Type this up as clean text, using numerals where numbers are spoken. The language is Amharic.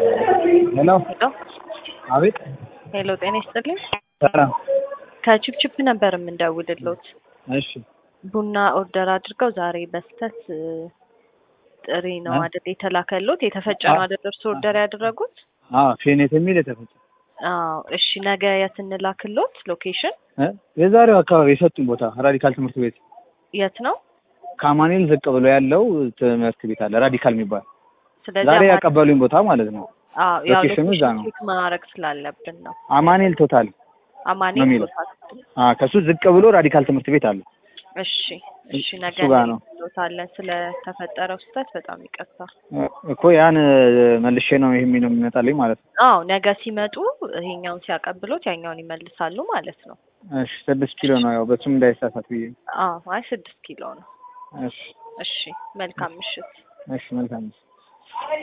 ሄሎ ሄሎ አቤት። ሄሎ ጤና ይስጥልኝ። ሰላም። ከቺፕቺፕ ነበር የምንደውልልዎት። እሺ ቡና ኦርደር አድርገው ዛሬ በስተት ጥሪ ነው አይደል የተላከልዎት? የተፈጨ ነው አይደል እርሶ ኦርደር ያደረጉት? ፌኔት የሚል የተፈጨ። እሺ ነገ የት እንላክልዎት? ሎኬሽን የዛሬው አካባቢ የሰጡኝ ቦታ ራዲካል ትምህርት ቤት የት ነው? ከአማኑኤል ዝቅ ብሎ ያለው ትምህርት ቤት አለ ራዲካል የሚባል። ስለዚህ ዛሬ ያቀበሉኝ ቦታ ማለት ነው። ያው ሎኬሽኑ እዛ ነው። ቼክ ማድረግ ስላለብን ነው። አማኑኤል ቶታል አማኑኤል ቶታል። ከሱ ዝቅ ብሎ ራዲካል ትምህርት ቤት አለ። እሺ ነገ እንሎታለን። ስለተፈጠረው ስህተት በጣም ይቅርታ እኮ ያን መልሼ ነው ይሄ ነው የሚመጣልኝ ማለት ነው። ነገ ሲመጡ ይሄኛውን ሲያቀብሉት ያኛውን ይመልሳሉ ማለት ነው። እሺ 6 ኪሎ ነው ያው በሱም እንዳይሳሳት ብዬ። አይ 6 ኪሎ ነው። እሺ መልካም ምሽት። እሺ መልካም ምሽት።